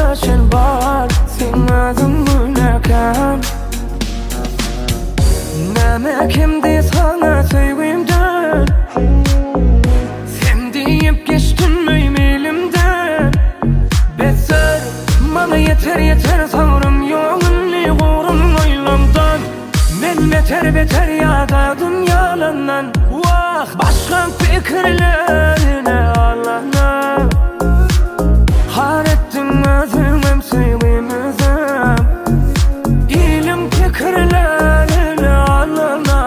sen bar, sen özüň günekan. Näme kimdi sana söýgümden, sen diýip geçtin meýmelimden. Beser, mana yeter yeter savrym ýoğunly gorun oýlandan. Men beter ýadadım ýalandan. Wah, başga pikirlerine alana. Har etdim özüňem söýgümezem, ilim pikirlerine alana.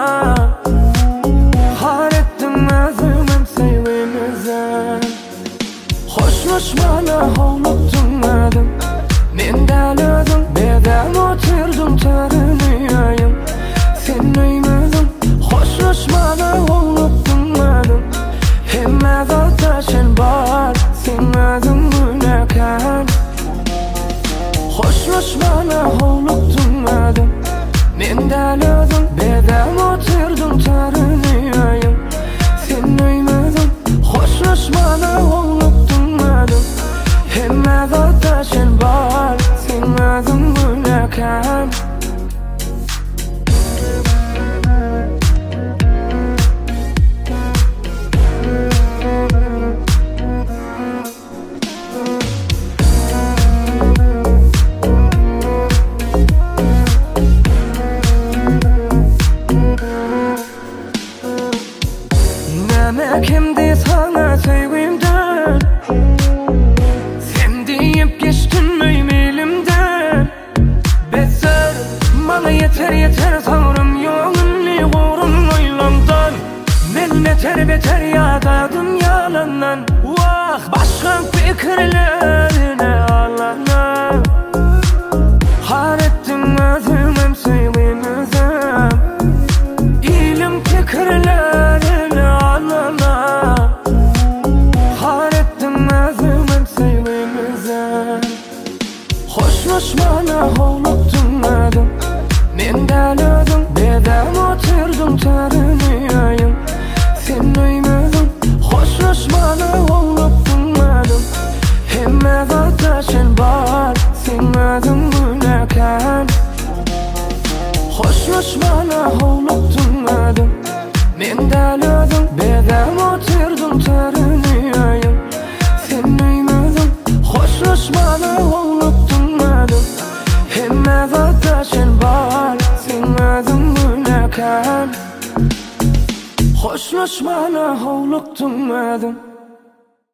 Har etdim özüňem söýgümezem. Hoşlaşmana howlukdum, men däl özüm bedäm oturdum törünýäýim. Sen öýmezim, hoşlaşmana howlukdum, hemme zata sen bar, sen özüň günekan. Hoşlaşmana howlukdum, men däl özüm bedäm oturdum törünýäýim. Sen öýmezim, hoşlaşmana howlukdum, hemme zata sen bar, sen özüň günekan. Näme kimdi sana söýgümden, sen diýip geçtin meýmelimden. Beser, mana yeter yeter savrym ýoğunly gorun oýlandan. Men beter ýadadım ýalandan. Wah, başga pikirlerine alana. Har etdim özüňem söýgümezem, ilim pikirlerine alana. Har etdim özüňem söýgümezem. Hoşlaşmana howlukdum, men däl özüm bedäm oturdum törünýäýim. Sen öýmezim, hoşlaşmana howlukdum, hemme zata sen bar, sen özüň günekan. Hoşlaşmana howlukdum, men däl özüm bedäm oturdum törünýäýim. Sen öýmezim, hoşlaşmana howlukdum, hemme zata sen bar, sen özüň günekan. Hoşlaşmana howlukdum,